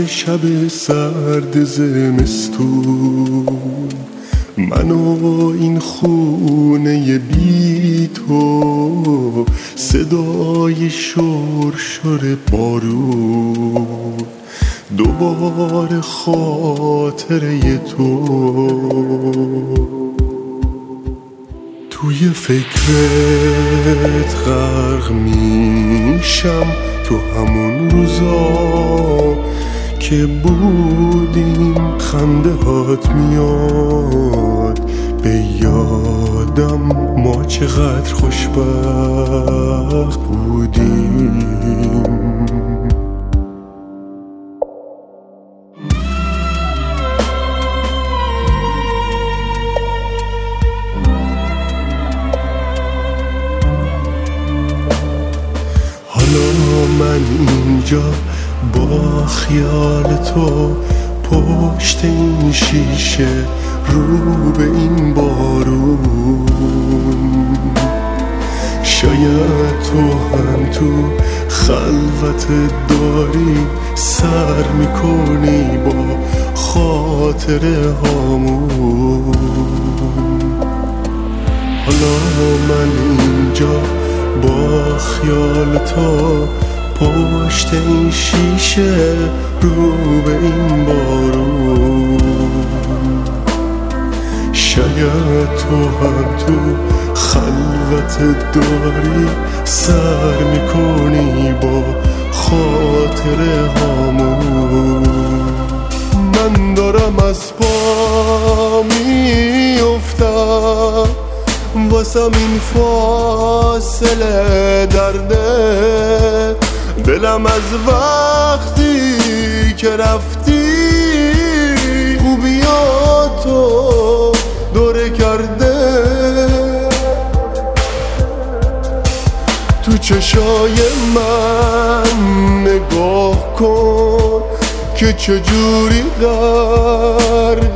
شب سرد زمستون، من و این خونه بی تو، صدای شرشر بارون، دوباره خاطره تو. توی فکرت غرق میشم، تو همون روزا که بودیم خنده هات میاد به یادم، ما چقدر خوشبخت بودیم. حالا من اینجا با خیال تو، پشت این شیشه رو به این بارون. شاید تو هم تو خلوت داری، سر میکنی با خاطره هامون. حالا من اینجا با خیال تو، پشت این شیشه رو به این بارون. شاید تو هم تو خلوت داری، سر میکنی با خاطره هامون. من دارم از پا میافتم، واسم این فاصله درده، دلم از وقتی که رفتی خوبیاتو دوره کرده. تو چشای من نگاه کن که چجوری غرق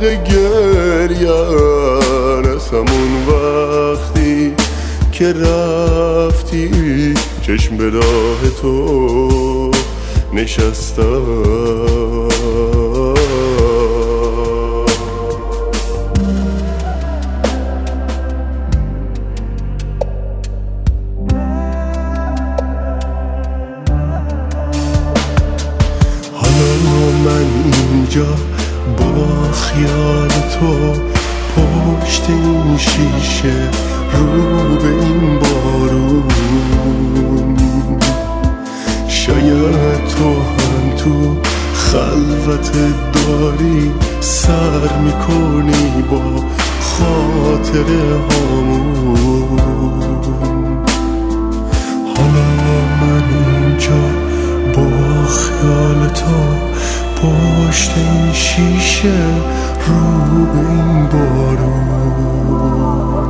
گریه‌ن، از همون وقتی که رفتی چشم به راه تو نشستم. من اینجا با خیال تو، پشت این شیشه رو به این بارون. شاید تو هم تو خلوت داری، سر میکنی با خاطره هامون. حالا من اینجا با خیال تو، پشت این شیشه رو به این بارون.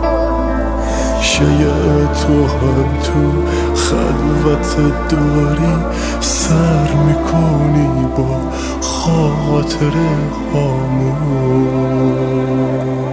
شاید تو هم تو خلوت داری، سر میکنی با خاطره هامون.